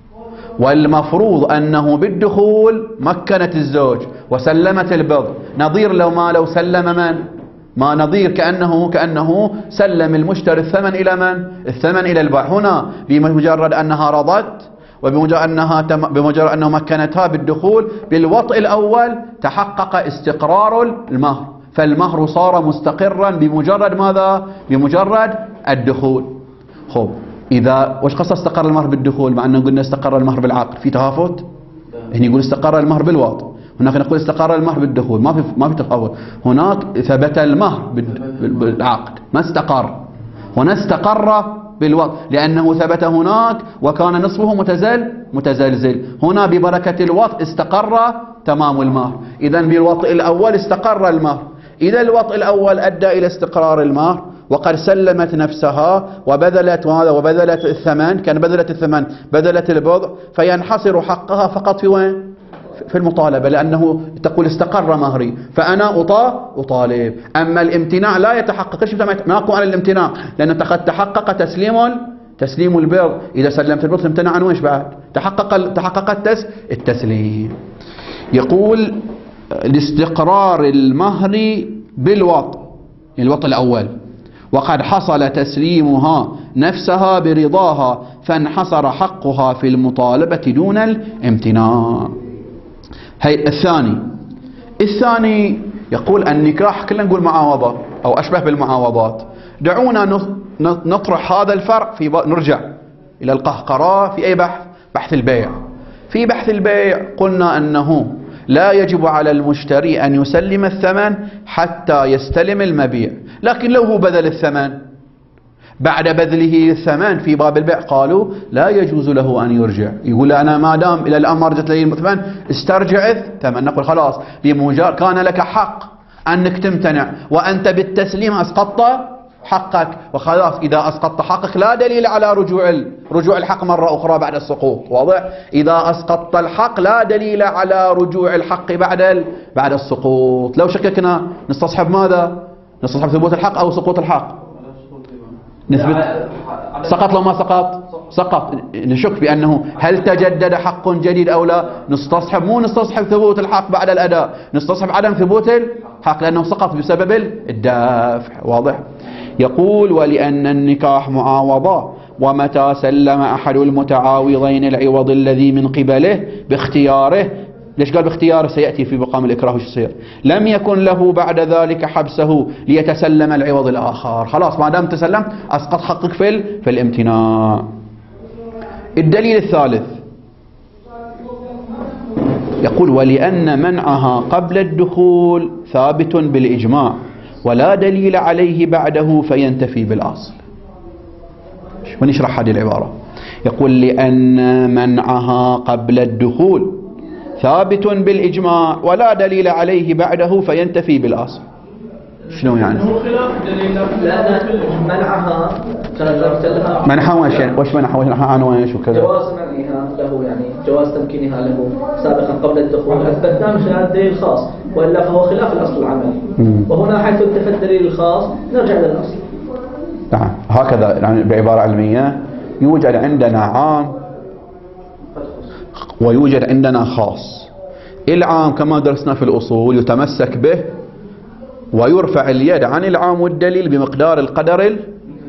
والمفروض أنه بالدخول مكنت الزوج وسلمت البضع، نظير لو ما لو سلم من؟ ما نظير كأنه كأنه سلم المشتري الثمن إلى من؟ الثمن إلى البائع. هنا بمجرد أنها رضت وبمجرد أنها بمجرد أنه مكنتها بالدخول بالوطء الأول تحقق استقرار المهر، فالمهر صار مستقرا بمجرد ماذا؟ بمجرد الدخول. خب إذا وش قصة استقر المهر بالدخول مع أنه قلنا استقر المهر بالعقد؟ في تهافت؟ هنا يقول استقر المهر بالوطء، هناك نقول استقر المهر بالدخول، ما في ما في تفاوت. هناك ثبت المهر بالعقد ما استقر، هنا استقر بالوطء لأنه ثبت هناك وكان نصفه متزل متزلزل، هنا ببركة الوطء استقر تمام المهر. إذن بالوطء الأول استقر المهر. إذا الوطء الأول أدى إلى استقرار المهر وقد سلمت نفسها وبذلت وهذا وبذلت الثمن، كان بذلت الثمن بذلت البضع، فينحصر حقها فقط في وين؟ في المطالبة، لأنه تقول استقر مهري فأنا أطا أطالب. أما الامتناع لا يتحقق، ما أقول على الامتناع لأنه قد تحقق تسليم تسليم البضع. إذا سلمت البضع امتنع عنه، وإيش بعد؟ تحقق تحقق التسليم. يقول لاستقرار المهر بالوطء، الوطء الأول، وقد حصل تسليمها نفسها برضاها فانحصر حقها في المطالبة دون الامتناع. هي الثاني الثاني يقول النكاح كلنا نقول معاوضة أو أشبه بالمعاوضات. دعونا نطرح هذا الفرع في نرجع إلى القهقراء في أي بحث؟ بحث البيع. في بحث البيع قلنا أنه لا يجب على المشتري أن يسلم الثمن حتى يستلم المبيع، لكن لو هو بذل الثمن بعد بذله الثمن في باب البيع قالوا لا يجوز له أن يرجع، يقول أنا ما دام إلى الآن ما رجعت لي الثمن استرجع الثمن. نقول خلاص بمجرد كان لك حق أنك تمتنع وأنت بالتسليم أسقطت حقك، وخلاص إذا أسقطت حقك لا دليل على رجوع رجوع الحق مرة أخرى بعد السقوط. واضح؟ إذا أسقطت الحق لا دليل على رجوع الحق بعد بعد السقوط. لو شككنا نستصحب ماذا؟ نستصحب ثبوت الحق أو سقوط الحق؟ نثبت سقط. لو ما سقط سقط نشك بأنه هل تجدد حق جديد أو لا. نستصحب مو نستصحب ثبوت الحق بعد الأداء، نستصحب عدم ثبوت الحق لأنه سقط بسبب الدافع. واضح؟ يقول ولأن النكاح معاوضة، ومتى سلم أحد المتعاوضين العوض الذي من قبله باختياره، ليش قال باختياره؟ سيأتي في مقام الإكراه وش يصير، لم يكن له بعد ذلك حبسه ليتسلم العوض الآخر. خلاص ما دام تسلمت أسقط حقك في في الامتناع. الدليل الثالث يقول ولأن منعها قبل الدخول ثابت بالإجماع ولا دليل عليه بعده فينتفي بالأصل. ونشرح هذه العبارة. يقول لأن منعها قبل الدخول ثابت بالإجماع ولا دليل عليه بعده فينتفي بالأصل. شنو يعني؟ هو خلاف دليل لا منعها لها منعها وش وش منعها وش منعها عن وش وكذا. جواز منعها له يعني جواز تمكينها له سابقا قبل الدخول أثبتناه من خلال الدليل الخاص، وإلا فهو خلاف الأصل العملي. وهنا حيث انتفى الدليل الخاص نرجع للأصل. نعم هكذا يعني بعبارة علمية يوجد عندنا عام ويوجد عندنا خاص. العام كما درسنا في الأصول يتمسك به ويرفع اليد عن العام والدليل بمقدار القدر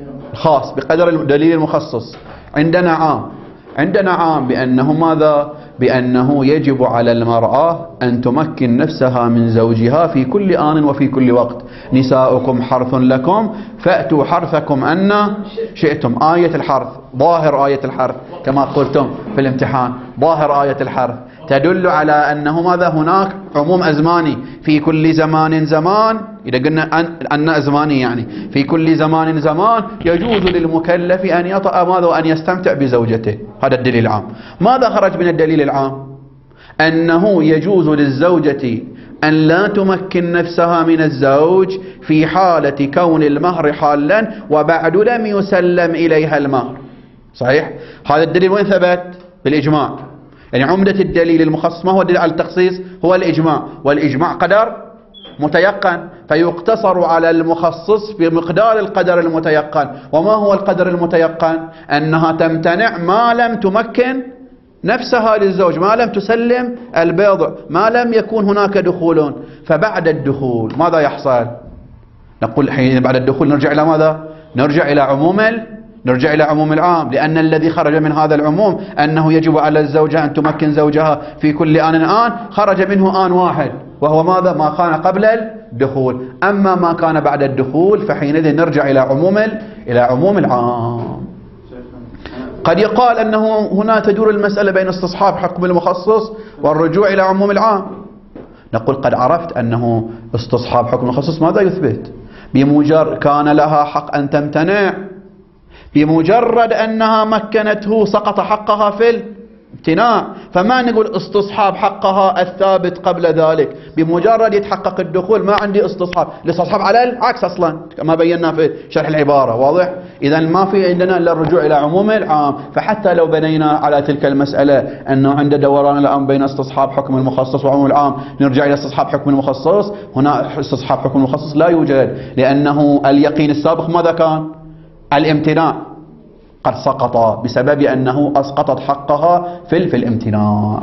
الخاص بقدر الدليل المخصص. عندنا عام عندنا عام بأنه ماذا بأنه يجب على المرأة أن تمكن نفسها من زوجها في كل آن وفي كل وقت. نساؤكم حرث لكم فأتوا حرثكم أن شئتم. آية الحرث، ظاهر آية الحرث كما قلتم في الامتحان، ظاهر آية الحرث تدل على أنه ماذا؟ هناك عموم أزماني، في كل زمان زمان، إذا قلنا أن, أن أزماني يعني في كل زمان زمان يجوز للمكلف أن يطأ ماذا وأن يستمتع بزوجته. هذا الدليل العام. ماذا خرج من الدليل العام؟ أنه يجوز للزوجة أن لا تمكن نفسها من الزوج في حالة كون المهر حالا وبعد لم يسلم إليها المهر. صحيح؟ هذا الدليل وين ثبت؟ بالإجماع. يعني عمدة الدليل المخصص ما هو الدليل على التخصيص؟ هو الإجماع، والإجماع قدر متيقن، فيقتصر على المخصص بمقدار القدر المتيقن. وما هو القدر المتيقن؟ أنها تمتنع ما لم تمكن نفسها للزوج، ما لم تسلم البيض، ما لم يكون هناك دخول. فبعد الدخول ماذا يحصل؟ نقول حين بعد الدخول نرجع إلى ماذا؟ نرجع إلى عموم ال... نرجع إلى عموم العام، لأن الذي خرج من هذا العموم أنه يجب على الزوجة أن تمكن زوجها في كل آن آن، خرج منه آن واحد وهو ماذا؟ ما كان قبل الدخول. أما ما كان بعد الدخول فحينئذ نرجع إلى عموم ال... إلى عموم العام. قد يقال أنه هنا تدور المسألة بين استصحاب حكم المخصص والرجوع إلى عموم العام. نقول قد عرفت أنه استصحاب حكم المخصص ماذا يثبت؟ بمجرد كان لها حق أن تمتنع، بمجرد أنها مكنته سقط حقها في الامتناع. فما نقول استصحاب حقها الثابت قبل ذلك، بمجرد يتحقق الدخول ما عندي استصحاب. الاستصحاب على العكس أصلا كما بينا في شرح العبارة، واضح؟ إذا ما في عندنا إلا الرجوع إلى عموم العام. فحتى لو بنينا على تلك المسألة أنه عند دوران الآن بين استصحاب حكم المخصص وعموم العام نرجع إلى استصحاب حكم المخصص، هنا استصحاب حكم المخصص لا يوجد، لأنه اليقين السابق ماذا كان؟ الامتناع، قد سقط بسبب أنه أسقطت حقها في في الامتناع.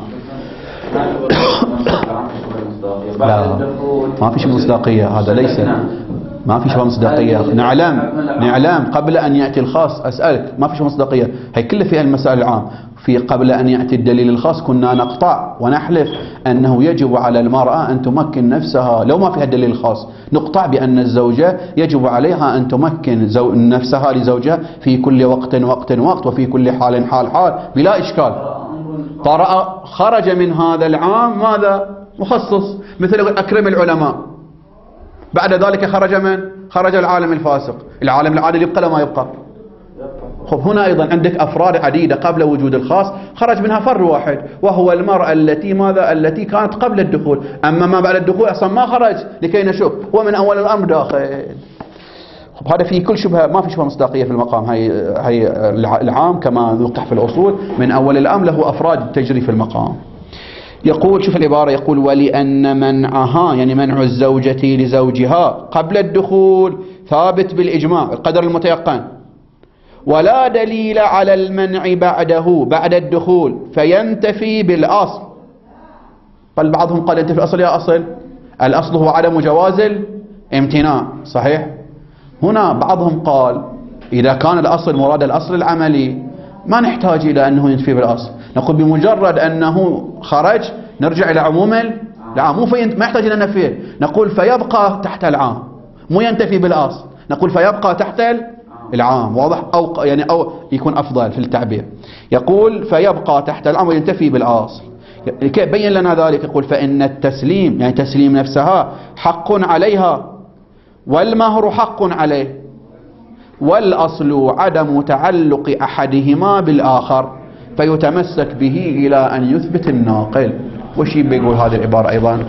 لا ما في شبه مصداقية، هذا ليس ما في شبه مصداقية. نعلم نعلم قبل أن يأتي الخاص، أسألك ما في شبه مصداقية، هي كله فيها المسائل العام. في قبل أن يأتي الدليل الخاص كنا نقطع ونحلف أنه يجب على المرأة أن تمكن نفسها، لو ما فيها الدليل الخاص نقطع بأن الزوجة يجب عليها أن تمكن زو... نفسها لزوجها في كل وقت وقت وقت وفي كل حال حال حال بلا إشكال. طرأ خرج من هذا العام ماذا؟ مخصص، مثل أكرم العلماء. بعد ذلك خرج من؟ خرج العالم الفاسق. العالم العادل يبقى لما يبقى. خب هنا أيضا عندك أفراد عديدة قبل وجود الخاص خرج منها فرد واحد، وهو المرأة التي ماذا؟ التي كانت قبل الدخول. أما ما بعد الدخول أصلا ما خرج لكي نشك، هو من أول الأمر داخل. خب هذا فيه كل شبهة، ما في شبهة مصداقية في المقام. هي هي العام كما نوضح في الأصول من أول الأمر له أفراد تجري في المقام. يقول شوف العبارة، يقول ولأن منعها يعني منع الزوجة لزوجها قبل الدخول ثابت بالإجماع القدر المتيقن، ولا دليل على المنع بعده بعد الدخول فينتفي بالأصل. بل بعضهم قال ينتفي الأصل. يا أصل الأصل هو عدم جواز الامتناع، صحيح؟ هنا بعضهم قال إذا كان الأصل مراد الأصل العملي ما نحتاج إلى أنه ينتفي بالأصل، نقول بمجرد أنه خرج نرجع إلى عموم العام، مو ما يحتاج إلى نفيه. نقول فيبقى تحت العام، مو ينتفي بالأصل، نقول فيبقى تحت العام، واضح؟ أو يعني أو يكون أفضل في التعبير. يقول فيبقى تحت العام وينتفي بالأصل. كيف بين لنا ذلك؟ يقول فإن التسليم يعني تسليم نفسها حق عليها، والمهر حق عليه، والأصل عدم تعلق أحدهما بالآخر فيتمسك به إلى أن يثبت الناقل. وش بيقول هذه العبارة أيضا؟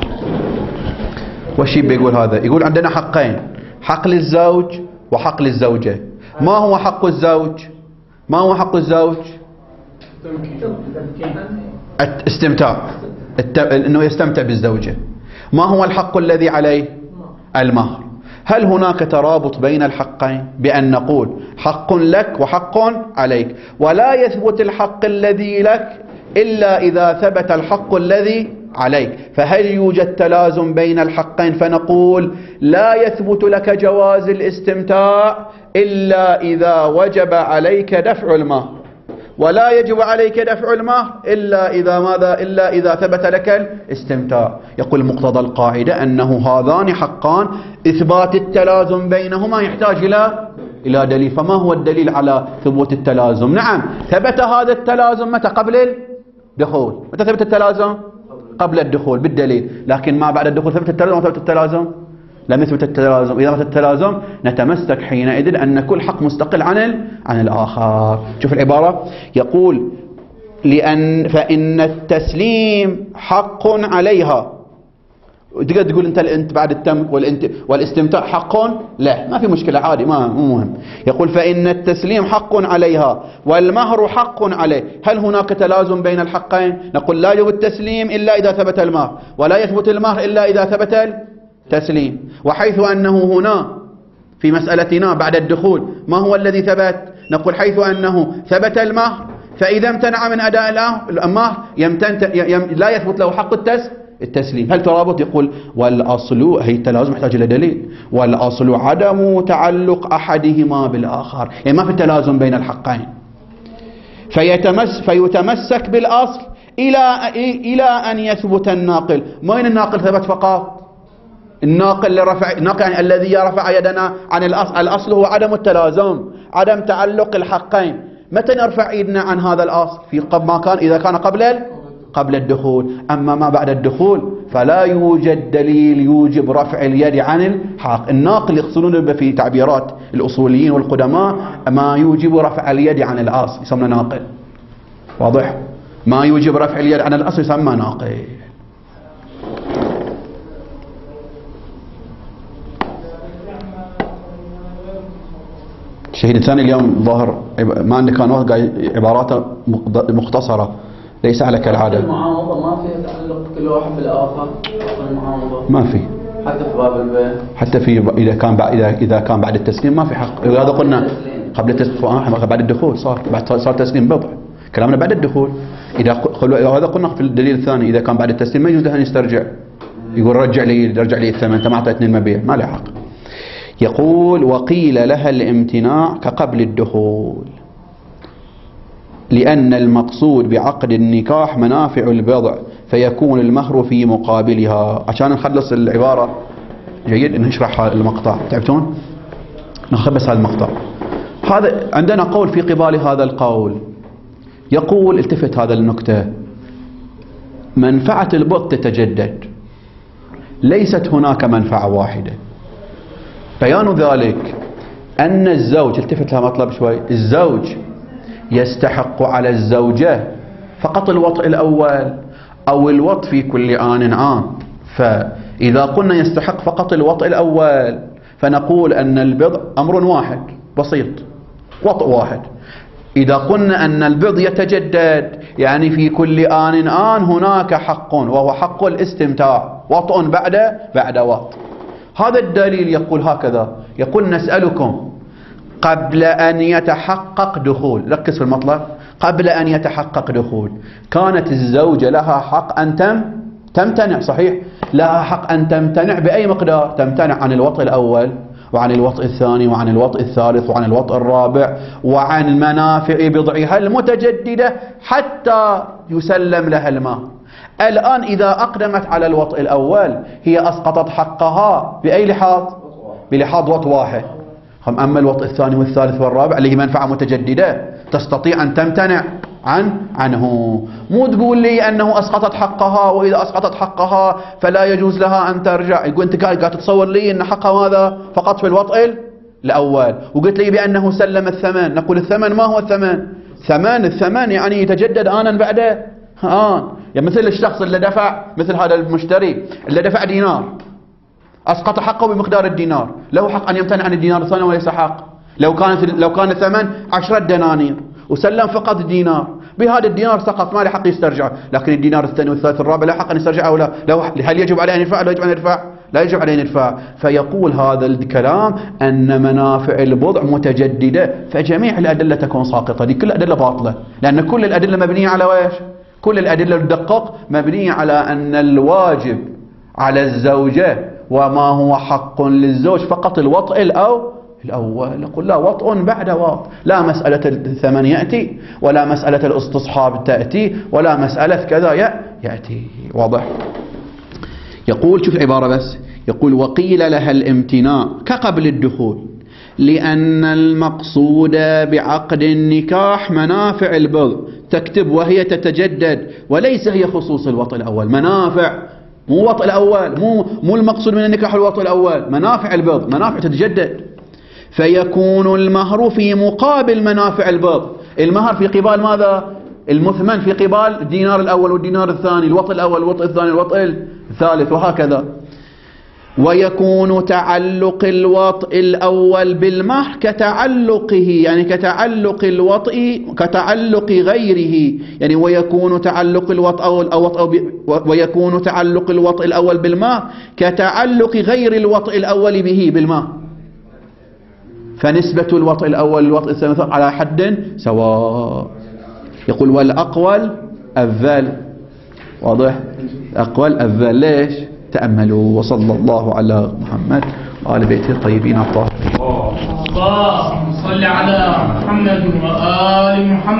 وش بيقول هذا؟ يقول عندنا حقين، حق للزوج وحق للزوجة. ما هو حق الزوج؟ ما هو حق الزوج؟ الاستمتاع، انه يستمتع بالزوجة. ما هو الحق الذي عليه؟ المهر. هل هناك ترابط بين الحقين بأن نقول حق لك وحق عليك، ولا يثبت الحق الذي لك إلا إذا ثبت الحق الذي عليك؟ فهل يوجد تلازم بين الحقين فنقول لا يثبت لك جواز الاستمتاع إلا إذا وجب عليك دفع المهر، ولا يجب عليك دفع المهر إلا إذا ماذا إلا إذا ثبت لك الاستمتاع. يقول مقتضى القاعدة أنه هذان حقان إثبات التلازم بينهما يحتاج إلى إلى دليل. فما هو الدليل على ثبوت التلازم؟ نعم ثبت هذا التلازم متى؟ قبل الدخول. متى ثبت التلازم؟ قبل الدخول بالدليل. لكن ما بعد الدخول ثبت التلازم أو ثبت التلازم؟ لم يثبت التلازم. إذا ثبت التلازم نتمسك حينئذ أن كل حق مستقل عن عن الآخر. شوف العبارة يقول لأن فإن التسليم حق عليها. تقدر تقول أنت أنت بعد التم والاستمتاع حق؟ لا ما في مشكلة عادي ما مو مهم. يقول فإن التسليم حق عليها والمهر حق عليه. هل هناك تلازم بين الحقين؟ نقول لا يجب التسليم إلا إذا ثبت المهر ولا يثبت المهر إلا إذا ثبت التسليم. وحيث أنه هنا في مسألتنا بعد الدخول ما هو الذي ثبت؟ نقول حيث أنه ثبت المهر فإذا امتنع من أداء المهر لا يثبت له حق التسليم التسليم. هل ترابط؟ يقول والأصل هي التلازم يحتاج إلى دليل. والأصل عدم تعلق أحدهما بالآخر. يعني ما في تلازم بين الحقين فيتمس فيتمسك بالأصل إلى إلى أن يثبت الناقل. ما وين الناقل ثبت فقط؟ الناقل اللي رفع الناقل يعني الذي رفع يدنا عن الأصل. الأصل هو عدم التلازم عدم تعلق الحقين. متى نرفع ايدنا عن هذا الأصل؟ في ما كان إذا كان قبل قبل الدخول. أما ما بعد الدخول فلا يوجد دليل يوجب رفع اليد عن الحق. الناقل يقصدون في تعبيرات الأصوليين والقدماء ما يوجب رفع اليد عن الأصل يسمى ناقل. واضح؟ ما يوجب رفع اليد عن الأصل يسمى ناقل. الشهيد الثاني اليوم ظاهر ما عندك كان وقت عباراته مختصرة ليس على كالعادة. المعاوضة ما فيها تعلق كل واحد بالآخر. المعاوضة ما في حتى في باب البيع حتى في إذا كان بعد إذا إذا كان بعد التسليم ما في حق. هذا قلنا قبل التسليم بعد الدخول صار بعد صار تسليم بضع. كلامنا بعد الدخول. إذا هذا قلنا في الدليل الثاني إذا كان بعد التسليم ما يجوز له أن يسترجع يقول رجع لي رجع لي الثمن أنت ما أعطيتني المبيع ما له حق. يقول وقيل لها الامتناع كقبل الدخول لأن المقصود بعقد النكاح منافع البضع فيكون المهر في مقابلها. عشان نخلص العبارة جيد نشرح المقطع. تعبتون؟ ناخذ بس هذا المقطع. هذا عندنا قول في قبال هذا القول يقول التفت هذا النكتة منفعة البضع تتجدد ليست هناك منفعة واحدة. بيان ذلك أن الزوج التفت لها مطلب شوي الزوج يستحق على الزوجة فقط الوطء الأول أو الوطء في كل آن عام. فإذا قلنا يستحق فقط الوطء الأول فنقول أن البضع أمر واحد بسيط وطء واحد. إذا قلنا أن البضع يتجدد يعني في كل آن آن هناك حق وهو حق الاستمتاع وطء بعد بعد وطء. هذا الدليل يقول هكذا يقول نسألكم قبل أن يتحقق دخول ركز في المطلب قبل أن يتحقق دخول كانت الزوجة لها حق أن تم تمتنع صحيح لها حق أن تمتنع بأي مقدار تمتنع عن الوطء الأول وعن الوطء الثاني وعن الوطء الثالث وعن الوطء الرابع وعن منافع بضعها المتجددة حتى يسلم لها المهر. الآن إذا أقدمت على الوطء الأول هي أسقطت حقها بأي لحاظ؟ بلحاظ وطء واحد. أما الوطء الثاني والثالث والرابع اللي هي منفعة متجددة تستطيع أن تمتنع عن عنه. مو تقول لي أنه أسقطت حقها وإذا أسقطت حقها فلا يجوز لها أن ترجع. يقول أنت قاعد تتصور لي أن حقها ماذا فقط في الوطء الأول وقلت لي بأنه سلم الثمن. نقول الثمن ما هو الثمن؟ ثمن الثمن يعني يتجدد آنا بعد آن. يعني مثل الشخص اللي دفع مثل هذا المشتري اللي دفع دينار أسقط حقه بمقدار الدينار له حق أن يمتنع عن الدينار الثاني وليس حق. لو كانت لو كان الثمن عشرة دنانير وسلم فقط دينار بهذا الدينار سقط ما له حق يسترجع. لكن الدينار الثاني والثالث الرابع له حق أن يسترجع أو لا. لو هل يجب عليه أن يدفع؟ لا يجب أن يدفع لا يجب عليه أن يدفع. فيقول هذا الكلام أن منافع البضع متجددة فجميع الأدلة تكون ساقطة. دي كل الأدلة باطلة لأن كل الأدلة مبنية على ويش؟ كل الأدلة الدقق مبنية على أن الواجب على الزوجة وما هو حق للزوج فقط الوطء أو الأول. يقول لا، وطء بعد وطء، لا مسألة الثمن يأتي ولا مسألة الاستصحاب تأتي ولا مسألة كذا يأتي. واضح؟ يقول شوف العبارة بس، يقول وقيل لها الامتناع كقبل الدخول لأن المقصود بعقد النكاح منافع البضع، تكتب وهي تتجدد وليس هي خصوص الوطء الأول. منافع، مو وطء الأول، مو مو المقصود من النكاح الوطء الأول، منافع البضع، منافع تتجدد. فيكون المهر في مقابل منافع البضع. المهر في قبال ماذا؟ المثمن في قبال الدينار الأول والدينار الثاني، الوطء الأول والوطء الثاني الوطء الثالث وهكذا. ويكون تعلق الوطء الأول بالمهر كتعلقه، يعني كتعلق الوطء كتعلق غيره، يعني ويكون تعلق الوطء أو الوطء ويكون تعلق الوطء الأول بالمهر كتعلق غير الوطء الأول به بالمهر. فنسبة الوطء الأول للوطء الثاني على حد سواء. يقول والأقوال الذل. واضح؟ أقوال الذل. ليش؟ تأملوا. وصلى الله على محمد وآل بيته الطيبين الطاهرين. اللهم صل على محمد وآل محمد.